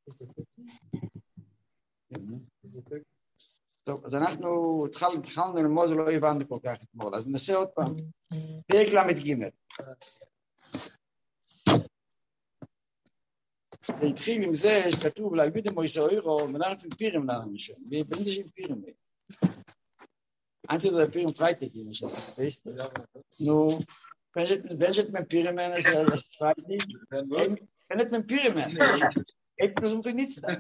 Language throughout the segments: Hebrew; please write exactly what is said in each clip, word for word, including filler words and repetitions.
טוב, אז אנחנו התחלנו ללמוד ולא הבנו כל כך אתמול, אז ננסה עוד פעם. פרק למד ג'. זה התחיל עם זה שכתוב להגיד עם מויסה אוירו, מנהלת עם פירים לנו משם, ובאמת יש עם פירים. אנטי זה פירים פרייטקים, weißt du? Nu, wenn es mit Pyramiden ist, das weiß ich nicht. Wenn es mit Pyramiden ist, ich bin so nichts da.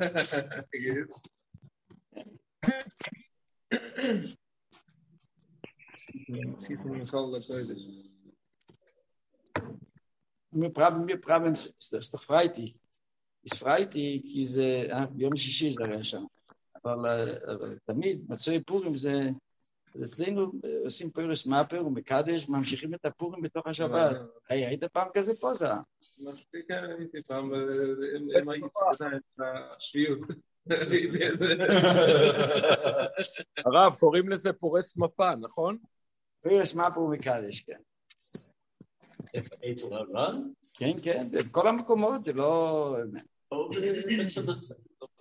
Wir brauchen, wir brauchen, das ist doch Freitag. Ist Freitag, ist, יום שישי זה היה שם. אבל תמיד, מצוי פורים זה, אצלנו עושים פורס מאפר ומקדש, ממשיכים את הפורים בתוך השבת. היית פעם כזה פה זה? מספיק הייתי פעם, הם הייתי את השביות. הרב, קוראים לזה פורס מפה, נכון? פורס מאפר ומקדש, כן. אצל הרב? כן, כן, בכל המקומות זה לא... או בצמח.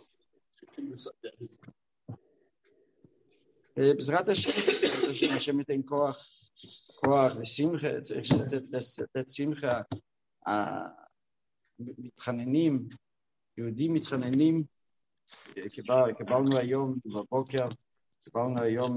בעזרת השם, השם ייתן כוח, כוח ושמחה, צריך לתת שמחה, מתחננים, יהודים מתחננים, קיבלנו היום בבוקר, קיבלנו היום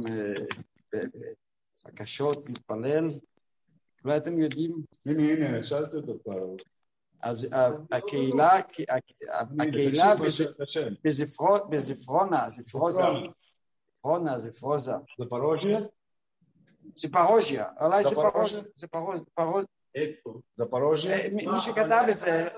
בקשות להתפלל, אולי אתם יודעים? הנה, הנה, שאלת אותו כבר. אז הקהילה, הקהילה בזפרונה, זפרוזה, זפרונה, זפרוזה. זפרוז'יה? זפרוז'יה, אולי זפרוז'יה, זפרוז'יה, זפרוז'יה. איפה? זפרוז'יה? מי שכתב את זה,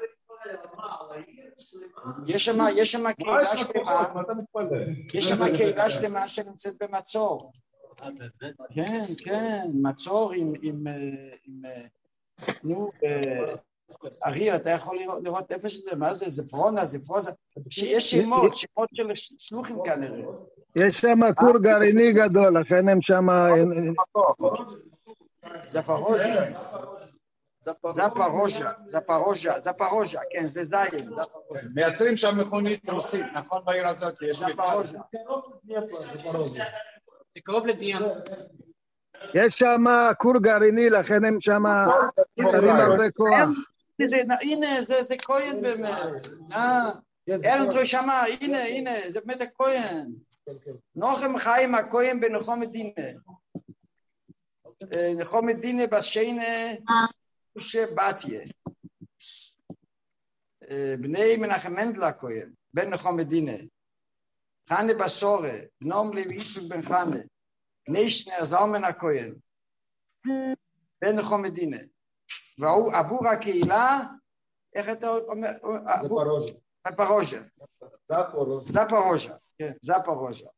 יש שם, יש שם קהילה שלמה, יש שם קהילה שלמה שנמצאת במצור. כן, כן, מצור עם, עם, עם, נו, אריאל, אתה יכול לראות איפה שזה, מה זה, זפרונה, זפרוזה, שיש שמות, שמות של שלוחים כנראה. יש שם כור גרעיני גדול, לכן הם שם... זפרוז'ה, זפרוז'ה, זפרוז'ה, זפרוז'ה, כן, זה זין. מייצרים שם מכונית רוסית, נכון בעיר הזאת? יש זפרוז'ה. זה קרוב לדיין. יש שם כור גרעיני, לכן הם שם שמים הרבה כוח. הנה, זה כהן באמת. ארנטרוי שמה, הנה, הנה, זה באמת הכהן. נוחם חיים הכהן בנחום מדינה. נחום מדינה בשיינה שבתיה. בני מנחם מנדל הכהן, בן נחום מדינה. חנה בסורה, בנום לוי יצחק בן חנה. בני שנר זלמן הכהן. בן נחום מדינה. והוא עבור הקהילה, איך אתה אומר? זפרוז'יה. זפרוז'יה. זפרוז'יה. זפרוז'יה, כן, זפרוז'יה.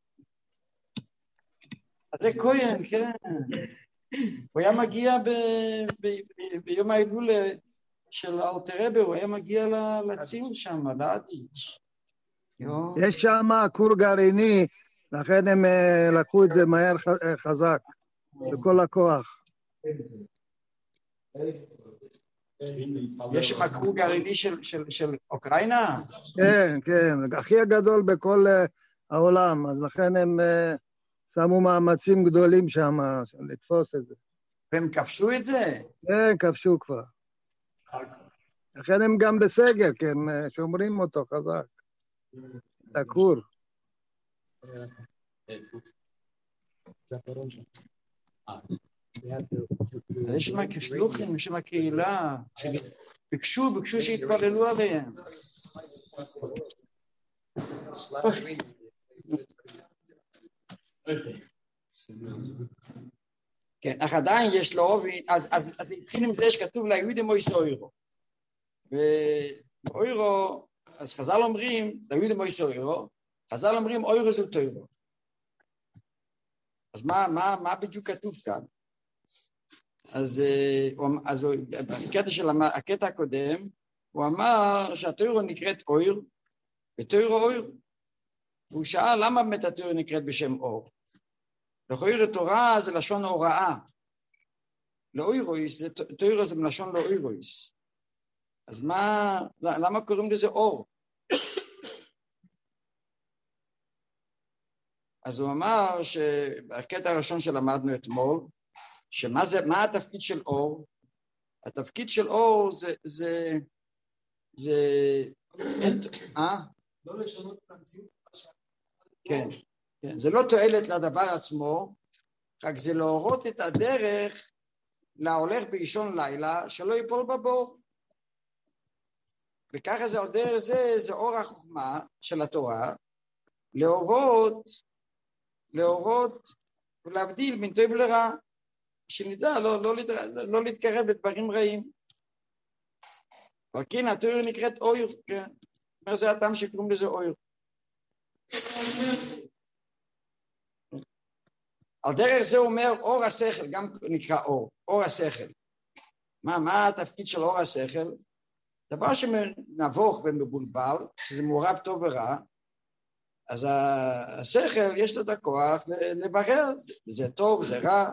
אז זה כהן, כן. הוא היה מגיע ביום ההילול של אלתר רבי, הוא היה מגיע לציון שם, לאדיץ'. יש שם כור גרעיני, לכן הם לקחו את זה מהר חזק, בכל הכוח. יש שם כור גרעיני של אוקראינה? כן, כן, הכי הגדול בכל העולם, אז לכן הם שמו מאמצים גדולים שם לתפוס את זה. והם כבשו את זה? כן, כבשו כבר. לכן הם גם בסגר, כן, שומרים אותו חזק. הכור. יש שם כשלוחים, יש שם קהילה, ביקשו, ביקשו שהתפללו עליהם. כן, אך עדיין יש לו, אז התחיל עם זה שכתוב ליהודים מויסה אוירו. ואוירו, אז חז"ל אומרים, ליהודים מויסה אוירו, חז"ל אומרים אוירו זו תוירו. אז מה, מה, מה בדיוק כתוב כאן? אז, אז בקטע של הקטע הקודם, הוא אמר שהתוירו נקראת אויר, ותוירו אויר. והוא שאל למה באמת התוירו נקראת בשם אור. לכאורה תורה זה לשון הוראה. לאוירויס, תוירו זה מלשון לאוירויס. אז מה, למה קוראים לזה אור? אז הוא אמר שבקטע הראשון שלמדנו אתמול, שמה זה, מה התפקיד של אור? התפקיד של אור זה, זה, זה, אה? לא לשנות את המציאות. כן, כן, זה לא תועלת לדבר עצמו, רק זה להורות את הדרך להולך באישון לילה שלא ייפול בבור. וככה זה עוד דרך זה, זה אור החוכמה של התורה, להורות, להורות ולהבדיל בין טוב לרע, שנדע לא, לא, לא, לא להתקרב לדברים רעים. וכן התורה נקראת אויר, כן, מה זה הטעם שקוראים לזה אויר. על דרך זה אומר אור השכל, גם נקרא אור, אור השכל. מה, מה התפקיד של אור השכל? דבר שמנבוך ומבולבל, שזה מעורב טוב ורע, אז השכל יש לו את הכוח לברר, זה טוב, זה רע.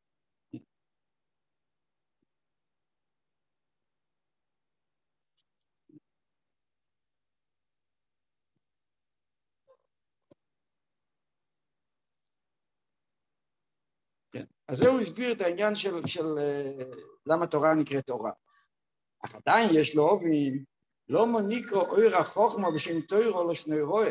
כן. אז זהו הסביר את העניין של, של למה תורה נקראת תורה. אך עדיין יש לו אובין, לא מוניקרו אויר החוכמה בשם תוירו לא שני רואה.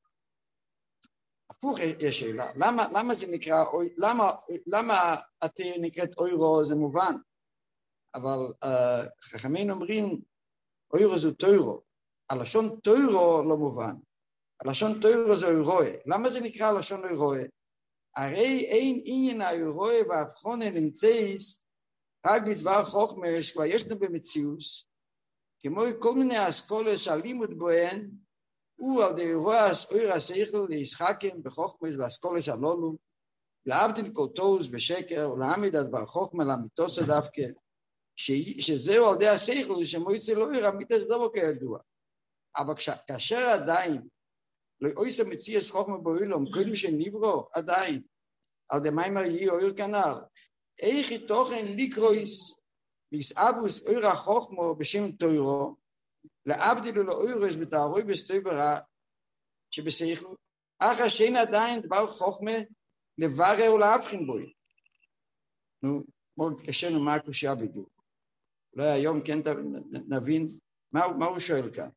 הפוך יש שאלה, למה, למה זה נקרא, למה, למה התורה נקראת אוירו זה מובן, אבל uh, חכמים אומרים אוירו זה תוירו, הלשון תוירו לא מובן, הלשון תוירו זה אוירוה, למה זה נקרא לשון אוירוה? הרי אין עניין האוירוה והבחונה נמצאיס רק בדבר חוכמה שכבר ישנו במציאוס, כמו כל מיני אסכולות שהלימוד בוהן, הוא על די רועס אויר השכל להשחקים בחוכמס ואסכולס הלולו, להבדיל כל טוז בשקר, ולהעמיד הדבר חוכמה לאמיתוס דווקא, שזהו על די השכל שמועצה לא אויר אמיתוס דווקא כידוע. אבל כאשר עדיין לא אויס המציאס חוכמה באוילום, קודם שנברו עדיין, על די מיימר יהי אויר כנר, איך היא תוכן לקרויס, ויסאבוס אויר החוכמה בשם תוירו, להבדיל לו אוירס בתארוי בסטוי ברע שבשכל, אך השין עדיין דבר חוכמה לברר ולהבחין בוי. נו, בואו נתקשרנו מה הקושייה בדיוק. אולי היום כן נבין מה, מה הוא שואל כאן.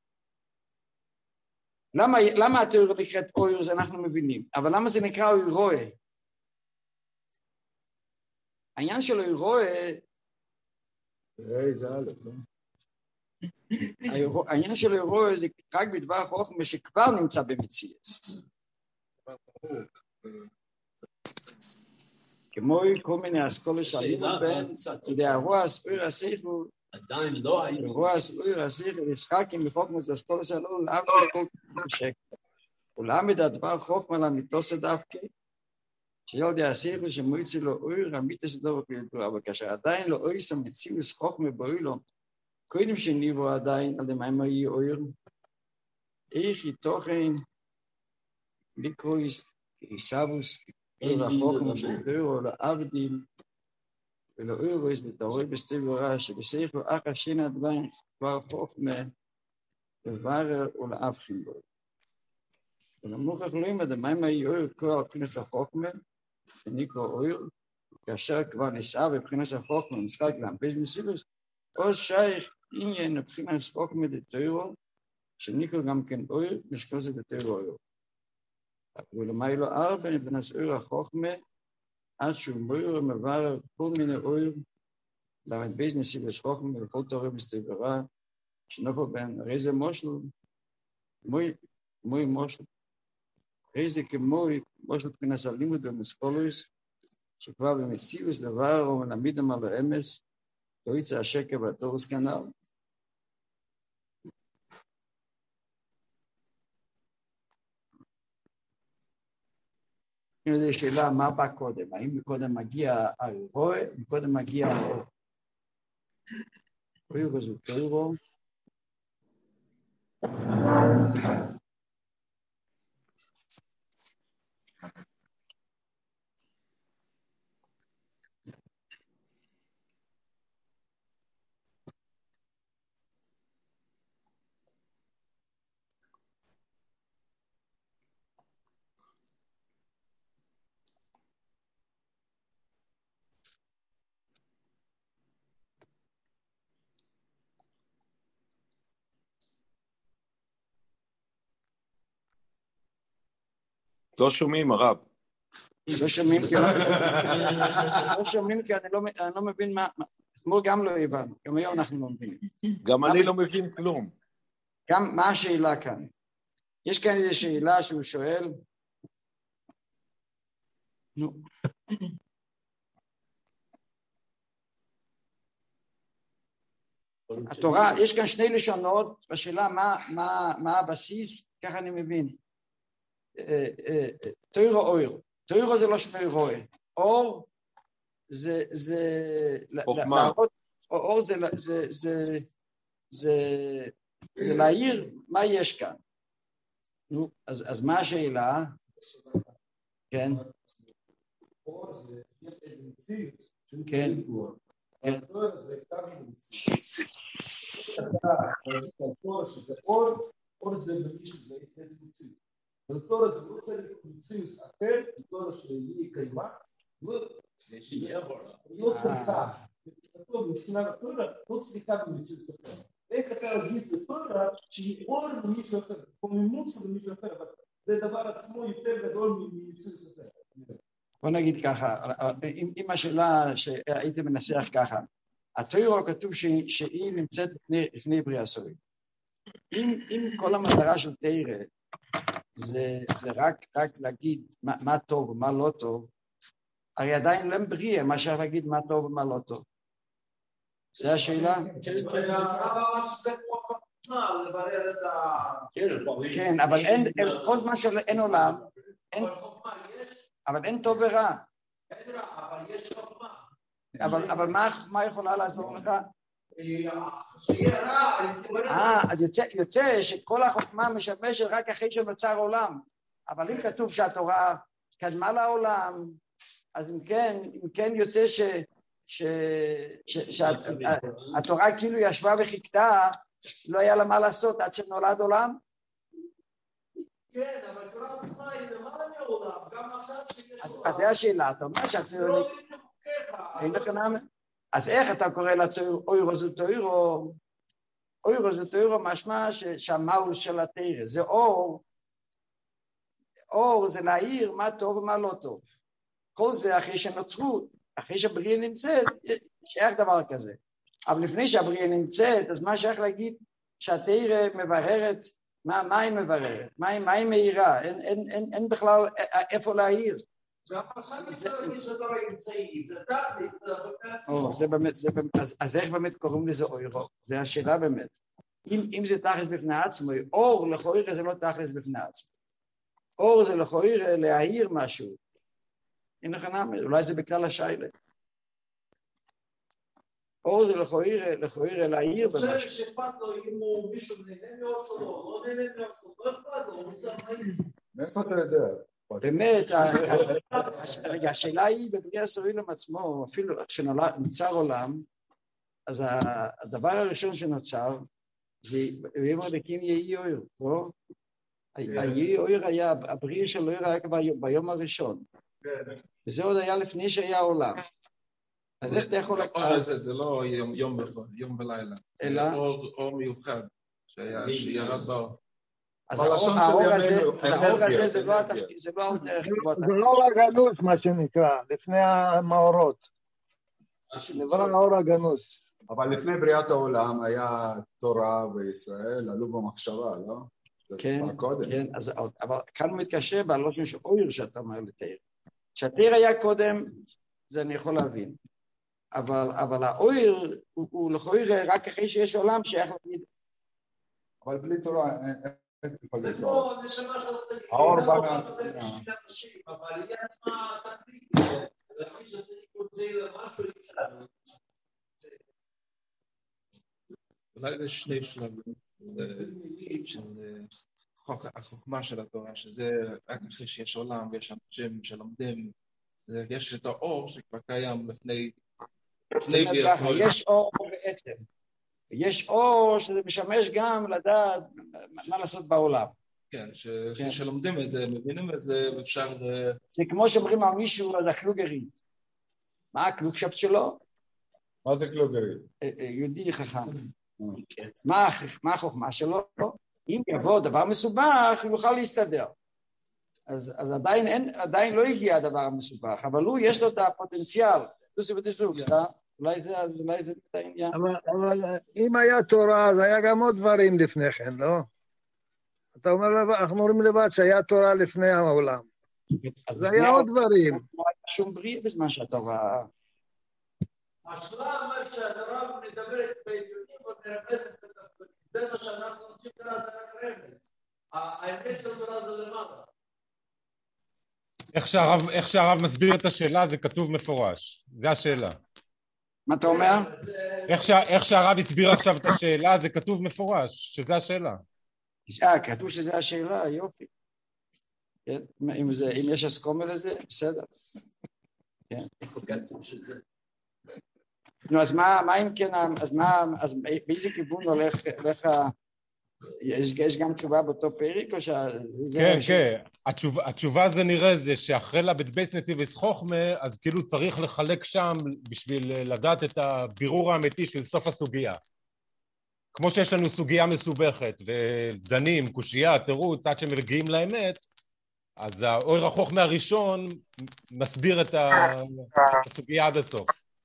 למה, למה התיאור נקראת אוירס אנחנו מבינים, אבל למה זה נקרא אוירוה? העניין של אוירוה, זה הלאה, לא? העניין של אירוע זה רק בדבר חוכמה שכבר נמצא במציאס. כמו כל מיני אסכולות שהיו בין, זה האירוע הספיר השכל, עדיין לא היינו. אירוע הספיר השכל, ישחקים בחוכמה זה אסכולות שלו, לאף של כל שקל. ולמד הדבר חוכמה לאמיתוס דווקא, שילדי השכל שמועצה לו אויר, אמיתוס דווקא, אבל כאשר עדיין לא אויס המציאוס חוכמה באוילום, קודם שניבו עדיין על דמיימר יהי אויר, איך היא תוכן לקרויס כיסאבוס אויר החוכמה של תוירו לעבדיל ולאוירויס בתאורי בסטוי ברע שבשכל אך השין עדיין כבר חוכמה לברר ולהבחין בו. ולמוכח לומד דמיימר יהי אויר כל על בחינת החוכמה שנקרא אויר, כאשר כבר נסעה בבחינת החוכמה ומשחק להמפיז מסיבוס, או שייך עניין מבחינת חוכמה דתוירו, שנקרא גם כן אויר, נשקול זה דתוירו אויר. ולמי לא ארבע מבחינת אויר החוכמה, עד שהוא מויר ומברר כל מיני אויר, למד בייז נסיבוס חוכמה וכל תורה בסטוי ברע, שנופו בין הרי זה מושל, מוי, מוי מושל, הרי זה כמוי מושל מבחינת הלימוד ומסכולוס, שכבר במציאוס דבר ומלמידם על האמס, לא יצא השקר והתורס כנ"ל. הנה זו שאלה, מה בא קודם? האם קודם מגיע האירוע, קודם מגיע האור? אוירו זה תוירו. לא שומעים, הרב. לא שומעים כי לא שומעים כי אני לא מבין מה, כמו גם לא הבנו, גם היום אנחנו לא מבינים. גם אני לא מבין כלום. גם מה השאלה כאן? יש כאן איזו שאלה שהוא שואל, נו. התורה, יש כאן שני לשונות, בשאלה מה, מה, מה הבסיס, ככה אני מבין. תוירו אויר, תוירו זה לא שמי רואה, אור זה, זה, חוכמה. אור זה, זה, זה, זה, זה להעיר מה יש כאן. נו, אז, אז מה השאלה? כן. אור זה, יש איזה מציאות. כן. התורה זה כתב מציאות. התורה שזה אור, אור זה במישהו, זה איזה מציאות. התורה זה לא צריך מציאות אחר, התורה שהיא קיימה, לא צריכה. מבחינת התורה, לא צריכה במציאות אחר. איך אתה אגיד לתורה שהיא אור למישהו אחר, כמו ממוץ למישהו אחר, אבל זה דבר עצמו יותר גדול ממציאות אחר. בוא נגיד ככה, אם השאלה שהייתי מנסח ככה, התורה כתוב שהיא נמצאת לפני בריאה סורי. אם כל המטרה של תורה זה רק להגיד מה טוב ומה לא טוב, הרי עדיין לא בריאה, מה אפשר להגיד מה טוב ומה לא טוב. זה השאלה? כן, אבל כל זמן שאין עולם, אבל אין טוב ורע. אבל מה יכולה לעזור לך? אה, אז יוצא שכל החוכמה משמשת רק אחרי שנוצר עולם. אבל אם כתוב שהתורה קדמה לעולם, אז אם כן, אם כן יוצא ש... שהתורה כאילו ישבה וחיכתה, לא היה לה מה לעשות עד שנולד עולם? כן, אבל התורה עצמה היא למעלה מעולם, גם עכשיו שיש עולם. אז זה השאלה, אתה אומר שאפילו... אין לך נאמה? אז איך אתה קורא לאוירו זו תוירו? אוירו זו תוירו משמע שהמהות של התורה, זה אור, אור זה להעיר מה טוב ומה לא טוב. כל זה אחרי שנוצרו, אחרי שהבריאה נמצאת, שייך דבר כזה. אבל לפני שהבריאה נמצאת, אז מה שייך להגיד שהתורה מבררת, מה, מה היא מבררת? מה, מה היא מאירה? אין, אין, אין, אין בכלל איפה להעיר. אז איך באמת קוראים לזה אוירו? זה השאלה באמת. אם זה תכלס בפני עצמו, אור לכאורה זה לא תכלס בפני עצמו. אור זה לכאורה להעיר משהו. אין לך נאמר, אולי זה בכלל השיילה. אור זה לכאורה, לכאורה להעיר במשהו. אני חושב שאכפת לו אם הוא מישהו נהנה מאור שלו, לא נהנה מאור שלו, לא אכפת לו, הוא מסר חיים. מאיפה אתה יודע? באמת, רגע, השאלה היא בבריאה סוילום עצמו, אפילו כשנוצר עולם, אז הדבר הראשון שנוצר, זה ויאמר אלוקים יהי אור, לא? היהי אור היה, הבריאה של אור היה ביום הראשון. וזה עוד היה לפני שהיה עולם. אז איך אתה יכול... זה לא יום ולילה. אלא? זה אור מיוחד, שירד באור. אז האור הזה זה לא התפקיד, זה לא הדרך. זה לא הגנוז מה שנקרא, לפני המאורות. דבר האור הגנוז. אבל לפני בריאת העולם היה תורה בישראל, עלו במחשבה, לא? כן, כן, אבל כאן הוא מתקשר בעלות משהו אויר שאתה אומר לתאר. שהתאר היה קודם, זה אני יכול להבין. אבל האויר הוא לכאורה רק אחרי שיש עולם שייך להגיד. אבל בלי תורה... זה כמו נשמה שרוצה להגיד, האור בא בשביל אנשים, אבל היא עצמה תקליט, זה הכי שזה יוצא למשהו, אולי זה שני שלבים של החוכמה של התורה, שזה רק אחרי שיש עולם ויש אנשים שלומדים, יש את האור שכבר קיים לפני בריאה סוילום. יש אור בעצם. יש אור שזה משמש גם לדעת מה לעשות בעולם. כן, שלומדים את זה, מבינים את זה, ואפשר... זה כמו שאומרים על מישהו על הקלוגרית. מה הקלוגשפט שלו? מה זה קלוגרית? יהודי חכם. מה החוכמה שלו? אם יבוא דבר מסובך, הוא יוכל להסתדר. אז, אז עדיין, אין, עדיין לא הגיע הדבר המסובך, אבל הוא יש לו את הפוטנציאל, דוסי ודסוג, אולי זה, אולי זה את העניין. אבל, אבל אם היה תורה, אז היה גם עוד דברים לפני כן, לא? אתה אומר, אנחנו אומרים לבד שהיה תורה לפני העולם. אז היה עוד דברים. לא היה שום בריא בזמן שהתורה... השלב אומר שהדבר מדברת בעיתונים ומרמזת את הדברים. זה מה שאנחנו רוצים תורה, זה רק רמז. האמת של תורה זה למעלה. איך שהרב, איך שהרב מסביר את השאלה, זה כתוב מפורש. זה השאלה. מה אתה אומר? איך, שה, איך שהרב הסביר עכשיו את השאלה, זה כתוב מפורש, שזה השאלה. אה, כתוב שזה השאלה, יופי. כן? אם, זה, אם יש הסכומה לזה, בסדר. כן. נו, אז מה, מה אם כן, אז מה, אז באיזה כיוון הולך, הולך יש, יש גם תשובה באותו פרק, או שזה... כן, כן. התשובה, התשובה זה נראה זה שאחרי לבית בית נתיב חוכמה, אז כאילו צריך לחלק שם בשביל לדעת את הבירור האמיתי של סוף הסוגיה. כמו שיש לנו סוגיה מסובכת, ודנים, קושייה, תירוץ, עד שמגיעים לאמת, אז האור החוכמה הראשון מסביר את הסוגיה עד הסוף.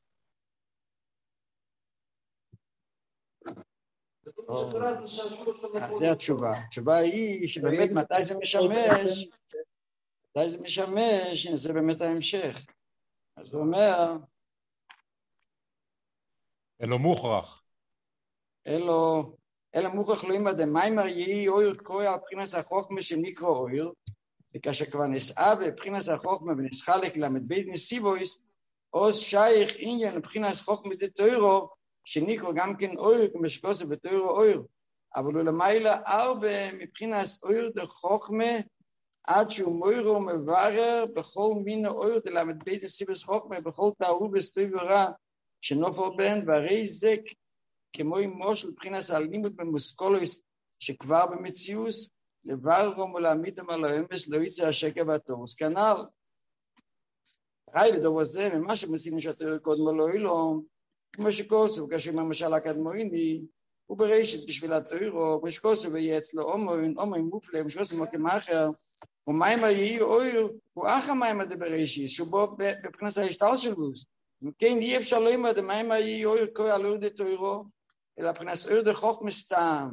זה התשובה. התשובה היא שבאמת מתי זה משמש, מתי זה משמש, זה באמת ההמשך. אז הוא אומר... אלו מוכרח. אלו, אלו מוכרח לא אימא דמיימר יהי אויר קרוי על בחינס החוכמה שנקרא אויר, וכאשר כבר נסעה בבחינס החוכמה ונסחלק למד בית נסיבויס, עוז שייך עניין לבחינס חוכמה דתוירו, שניקרו גם כן אויר, כמו שקוסה בתוירו אויר, אבל הוא למעלה ארבע מבחינס אויר דחוכמה, עד שהוא מוירו ומברר בכל מין אויר דלמד בית נסיבוס חוכמה, בכל תארו בסטוי ורע, שנופר בן, והרי זה כמו אימו של בחינס הלימוד במוסקולוס, שכבר במציאוס, לבררום ולהעמידם על האמס, לא יצא השקע והתורס כנ"ל. ראי לדבר זה, ממה שמסינו שהתויר קודמו לא אילום, כמו שקוסו, כאשר למשל הקדמויני, הוא בראשית בשביל התוירו, כמו שקוסו ויהיה אצלו אומוין, אומוין מופלא, כמו שקוסו מוקים אחר, ומיימה יהי אויר, הוא אחר מיימה דבראשית, שהוא בו בבחינס ההשתל שלוס. כן, אי אפשר לא אימא דמיימה יהי אויר קוי על אויר דתוירו, אלא בבחינס אויר דחוכמה סתם.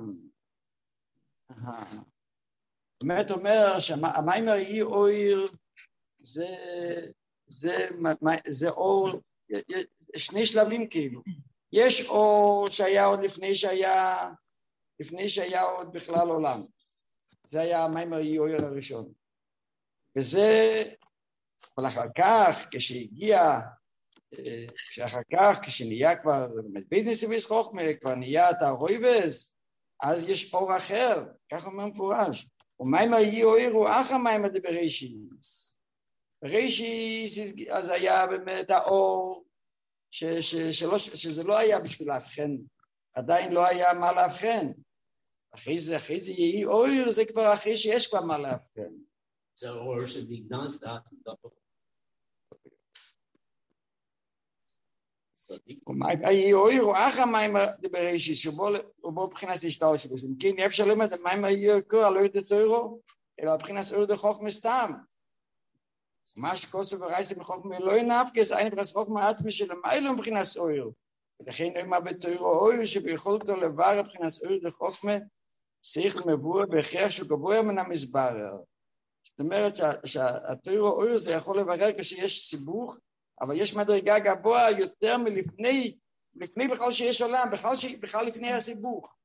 באמת אומר שהמיימה יהי אויר, זה, זה, זה אור, שני שלבים כאילו. יש אור שהיה עוד לפני שהיה, לפני שהיה עוד בכלל עולם. זה היה המיימר יהיויר הראשון. וזה, אבל אחר כך, כשהגיע, כשאחר כך, כשנהיה כבר בית נסיבוס חוכמה, כבר נהיה את הרויבס, אז יש אור אחר, כך אומר מפורש. ומיימר יהיויר הוא אחר מיימר דבראשיס. בראשיס, אז היה באמת האור, ש, ש, שלא, שזה לא היה בשביל להבחן, עדיין לא היה מה להבחן. אחרי זה, אחרי זה יהי אויר, זה כבר אחרי שיש כבר מה להבחן. זה אור שדיגדן סטאט. יהי אויר הוא אחר מים בראשיס, שבו מבחינת השתל שלו. אם כן, אפשר לומר, מים יהי אויר, לא יודעת אוירו, אלא מבחינת אויר דחוכמה סתם. מה שקוסו ורייסה מחוכמה לא ינפקס, אין מבחינת חוכמה עצמי שלמיילו מבחינת אויר. ולכן נאמר בתוירו אויר שביכולתו לבר מבחינת אויר דחוכמה, צריך מבואר בהכרח שהוא גבוה מן המסברר. זאת אומרת שהתוירו אויר זה יכול לברר כשיש סיבוך, אבל יש מדרגה גבוה יותר מלפני, לפני בכלל שיש עולם, בכלל, בכלל לפני הסיבוך.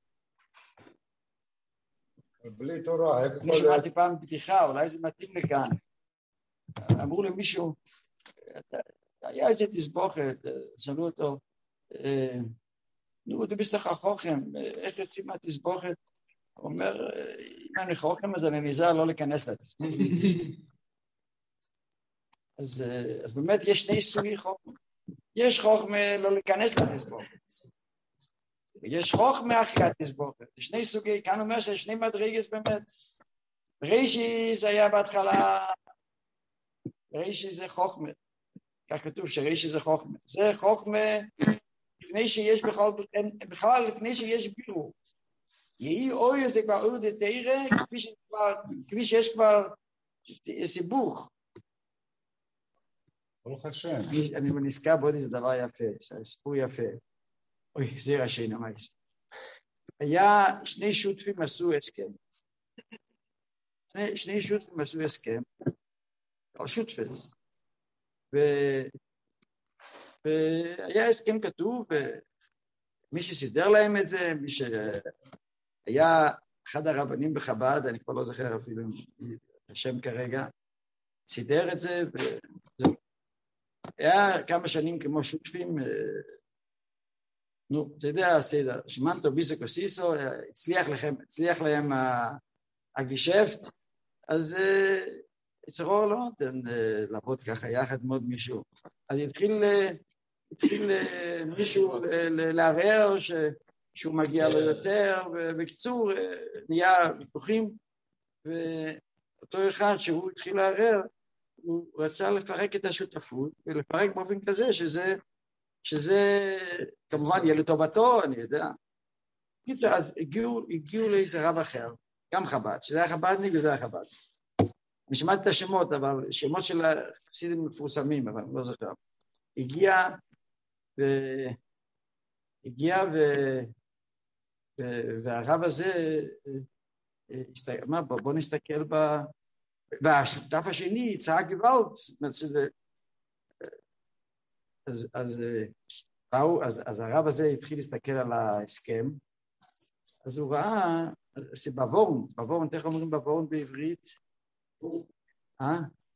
בלי תורה, איפה אני שמעתי פעם בדיחה, אולי זה מתאים לכאן. אמרו למישהו, היה איזה תסבוכת, שאלו אותו, נו, אתה בסתך חוכם, איך יוצאים מהתסבוכת? הוא אומר, אם אני חוכם, אז אני נזהר לא להיכנס לתסבוכת. אז, אז באמת יש שני סוגי חוכמה. יש חוכמה לא להיכנס לתסבוכת. יש חוכמה אחרי התסבוכת. שני סוגי, כאן אומר שיש שני מדרגות באמת. ראשיס היה בהתחלה, ראשי זה חוכמה, כך כתוב שראשי זה חוכמה, זה חוכמה לפני שיש בכלל, בכלל לפני שיש בירור, יהי אויר זה כבר אויר דתירה, כפי, כפי שיש כבר, סיבוך. ברוך השם. אני נזכר בעוד איזה דבר יפה, סיפור יפה. אוי, זה ראשי נמייס. היה שני שותפים עשו הסכם. שני, שני שותפים עשו הסכם. או שותפס. והיה הסכם כתוב, ומי שסידר להם את זה, מי שהיה אחד הרבנים בחב"ד, אני כבר לא זוכר אפילו את השם כרגע, סידר את זה, וזהו. היה כמה שנים כמו שותפים, נו, אתה יודע, סדר, שמנטו ביסו קוסיסו, הצליח לכם, הצליח להם הגישפט, אז יצרור לא נותן לעבוד ככה יחד מאוד מישהו. אז התחיל, התחיל מישהו לערער שהוא מגיע לו יותר, ובקיצור נהיה ויכוחים, ואותו אחד שהוא התחיל לערער, הוא רצה לפרק את השותפות, ולפרק באופן כזה שזה, שזה כמובן יהיה לטובתו, אני יודע. קיצר, אז הגיעו, הגיעו לאיזה רב אחר, גם חב"ד, שזה היה חב"דניק וזה היה חב"ד. אני שמעתי את השמות, אבל שמות של החסידים מפורסמים, אבל אני לא זוכר. הגיע, ו... הגיע ו... ו... והרב הזה אמר, בוא נסתכל ב... והשותף השני צעק גוואלד, אז, אז, באו, אז, אז הרב הזה התחיל להסתכל על ההסכם, אז הוא ראה, שבבורן, בבורן, איך אומרים בבורן בעברית? אה?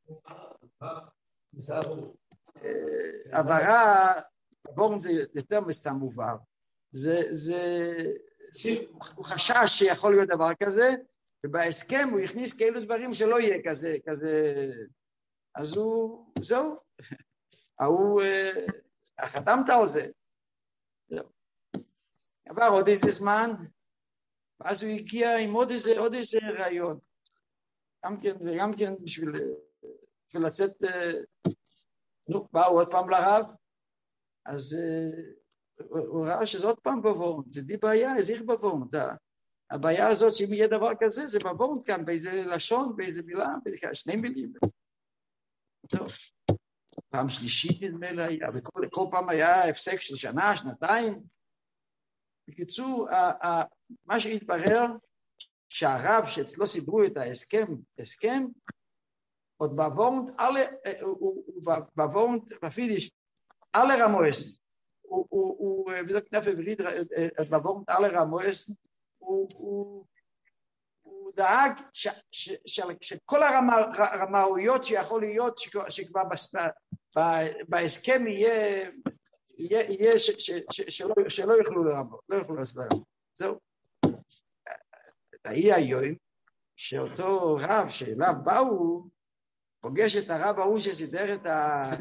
עברה, בבורן זה יותר מסתם מובהר, זה, זה, הוא חשש שיכול להיות דבר כזה, ובהסכם הוא הכניס כאלו דברים שלא יהיה כזה, כזה, אז הוא, זהו, הוא, חתמת על זה. זהו. עבר עוד איזה זמן, ואז הוא הגיע עם עוד איזה, עוד איזה רעיון. גם כן, וגם כן בשביל, בשביל לצאת, נו, באו עוד פעם לרב, אז הוא, הוא ראה שזה עוד פעם בבורן, זה די בעיה, איזה איך בבורן, זה, הבעיה הזאת שאם יהיה דבר כזה, זה בבורן כאן, באיזה לשון, באיזה מילה, שני מילים. טוב. פעם שלישית נדמה לי היה, וכל כל פעם היה הפסק של שנה, שנתיים. בקיצור, ה, ה, מה שהתברר, שהרב שאצלו סידרו את ההסכם, הסכם, עוד בבורנט, הוא בבורנט, בפידיש, אלה רמואסן, הוא, וזה כנף עברית, בבורנט אלה רמואסן, הוא דאג שכל הרמאויות שיכול להיות, שכבר בהסכם יהיה, יהיה שלא יוכלו לרמות, לא יוכלו לעשות לרמות. זהו. היה היום שאותו רב שאליו באו, פוגש את הרב ההוא שסידר את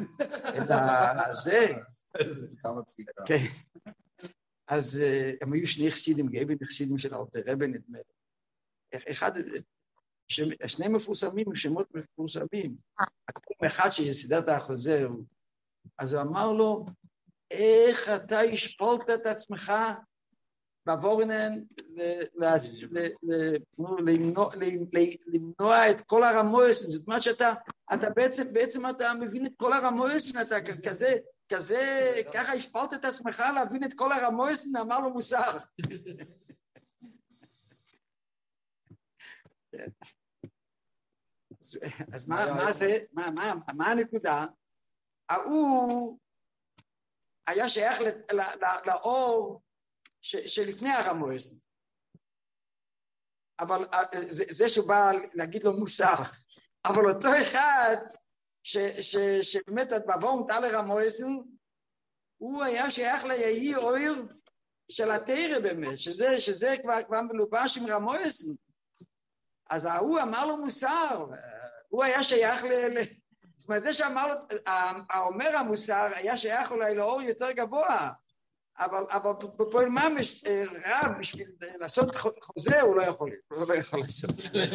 הזה. איזה שיחה מצחיקה. כן. אז הם היו שני חסידים, גאים חסידים של אלתר רבי נדמה. אחד, שני מפורסמים, שמות מפורסמים. הקום אחד שסידר את החוזר, אז הוא אמר לו, איך אתה השפולת את עצמך בבורנן למנוע את כל הרמואסן, זאת אומרת שאתה בעצם, בעצם אתה מבין את כל הרמואסן, אתה כזה, כזה, ככה השפלת את עצמך להבין את כל הרמואסן, אמר לו מוסר. אז מה זה, מה הנקודה? הוא היה שייך לאור שלפני הרמואסן. אבל זה שהוא בא להגיד לו מוסר. אבל אותו אחד שבאמת בבורנט אלה רמואסן, הוא היה שייך ליהי אויר של התורה באמת, שזה כבר מלובש עם רמואסן. אז הוא אמר לו מוסר, הוא היה שייך ל... זאת אומרת, זה שאמר לו, האומר המוסר היה שייך אולי לאור יותר גבוה, אבל, אבל בפועל ממש רב בשביל לעשות חוזה הוא לא יכול, הוא לא יכול לעשות.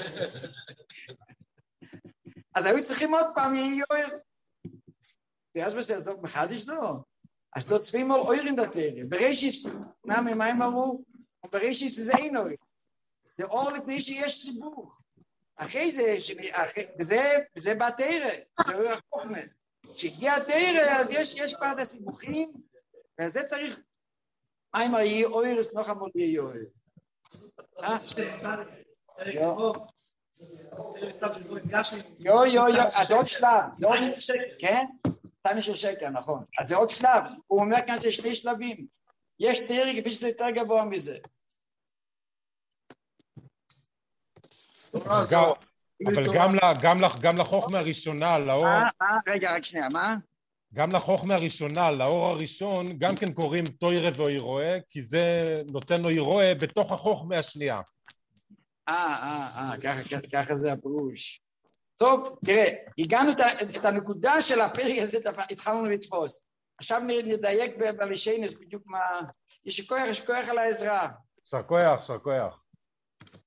אז היו צריכים עוד פעם יהי אויר. ואז בסדר, זאת מחדש לא. אז לא צפים על אוירים דתרים. בראשיס, נעמי, מה הם אמרו? בראשיס זה אין אויר. זה אור לפני שיש סיבוך. אחרי זה, וזה בא תרא, זה לא החוכמה. כשהגיע תרא, אז יש כבר את הסיבוכים, וזה צריך, מה אם יהי אוירס נוח המוד יהי אויר? יו, יו, יו, אז עוד שלב, זה עוד שלב, כן? תני של שקר, נכון. אז זה עוד שלב, הוא אומר כאן זה שני שלבים. יש תרא כפי שזה יותר גבוה מזה. אבל גם לחוכמה הראשונה, לאור... רגע, רק שנייה, מה? גם לחוכמה הראשונה, לאור הראשון, גם כן קוראים תוירה ואירועה, כי זה נותן לו אירועה בתוך החוכמה השנייה. אה, אה, אה, ככה זה הפירוש. טוב, תראה, הגענו את הנקודה של הפרק הזה, התחלנו לתפוס. עכשיו נדייק בלישיינס בדיוק מה... יש כוח, יש כוח על העזרה. שר כוח, שר כוח.